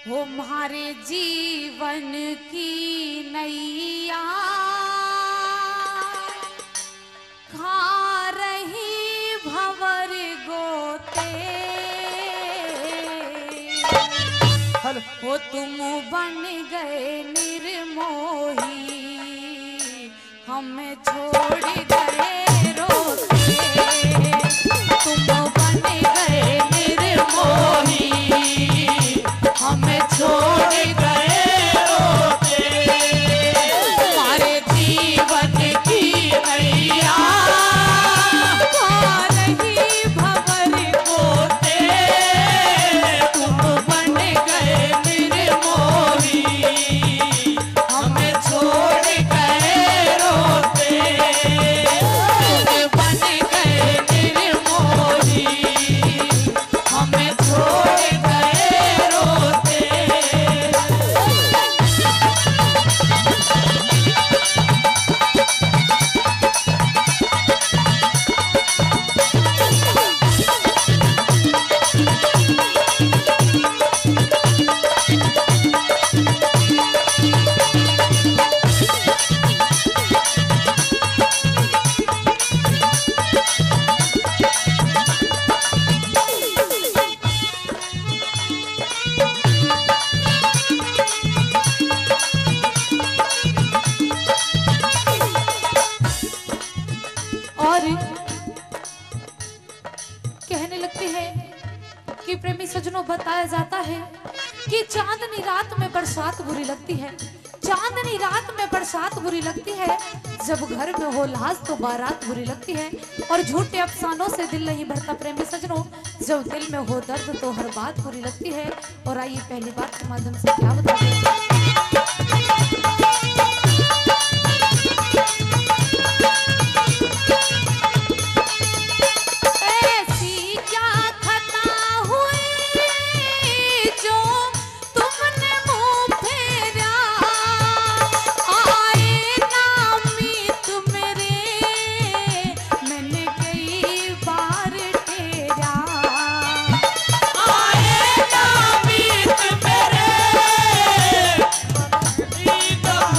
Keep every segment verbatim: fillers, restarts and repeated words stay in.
हो हमारे जीवन की नैया खा रही भंवर गोते, हो तुम बन गए निर्मोही, हमें छोड़ गए रोते, तुम बन गए निर्मोही, हमें छोड़ गए रोते, हमारे जीवन की नैया खा रही भंवर गोते, तुम बन गए निर्मोही, हमें छोड़ गए रोते, तुम बन गए निर्मोही, हमें छोड़ गए रोते। और कहने लगते हैं कि प्रेमी सज्जनों, बताया जाता है कि चांदनी रात में बरसात बुरी लगती है, चांदनी रात में बरसात बुरी लगती है, जब घर में हो लाज तो बारात बुरी लगती है, और झूठे अफसानों से दिल नहीं भरता प्रेमी सज्जनों, जब दिल में हो दर्द तो हर बात बुरी लगती है। और आइए पहली बात के माध्यम से क्या बता दें। मीत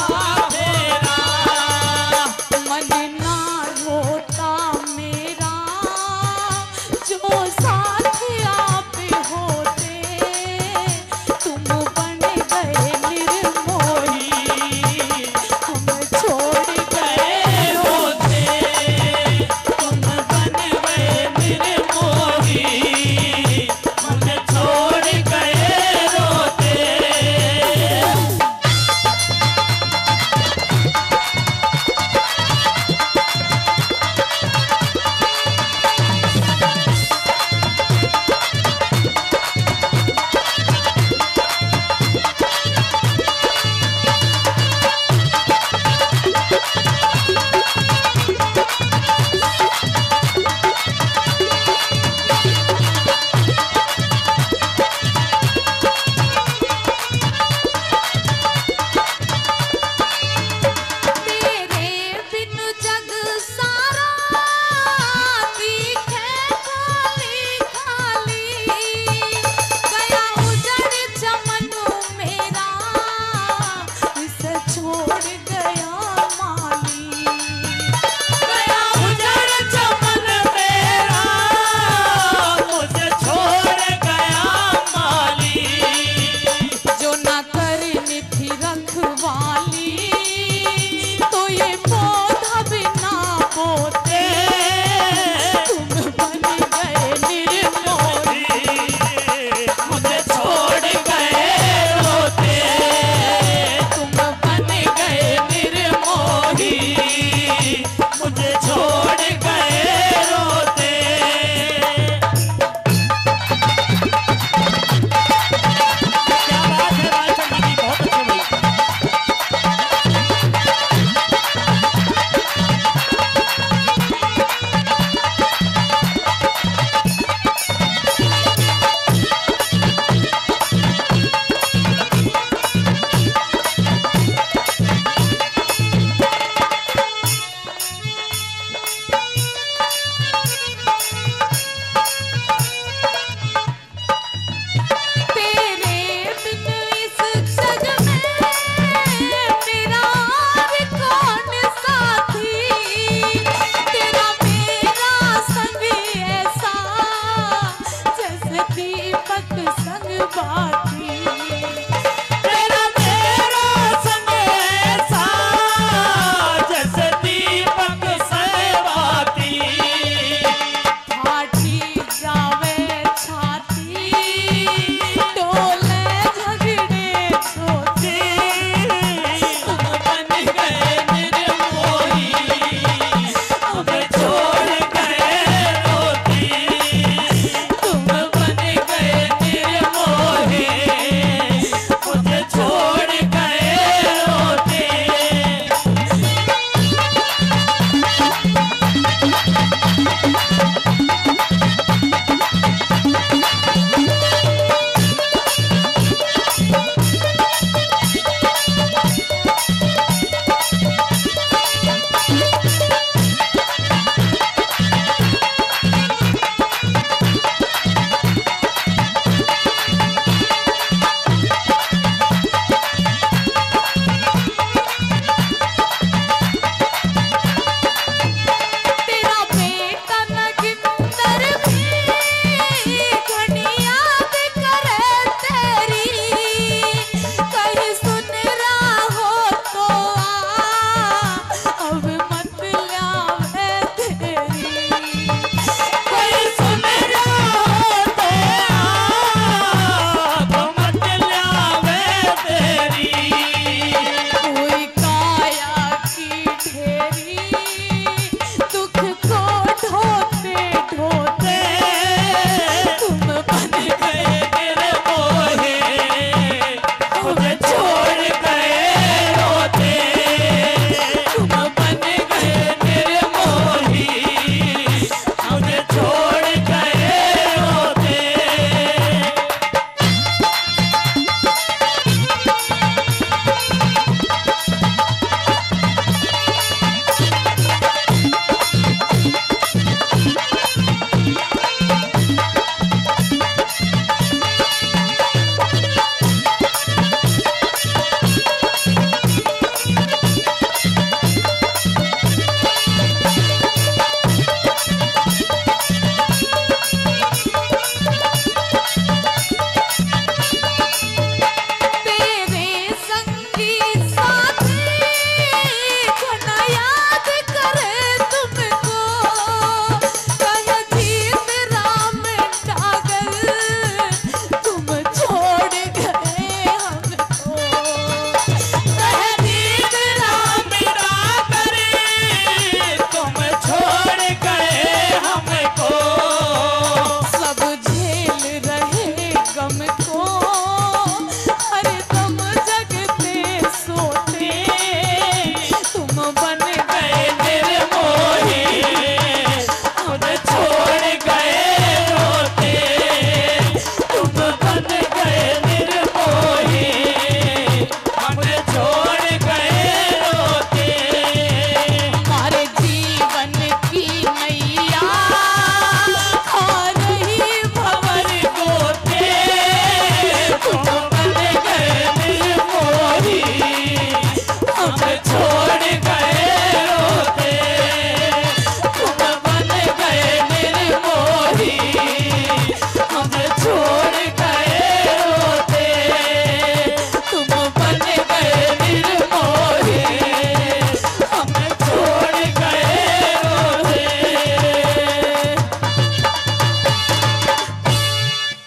बात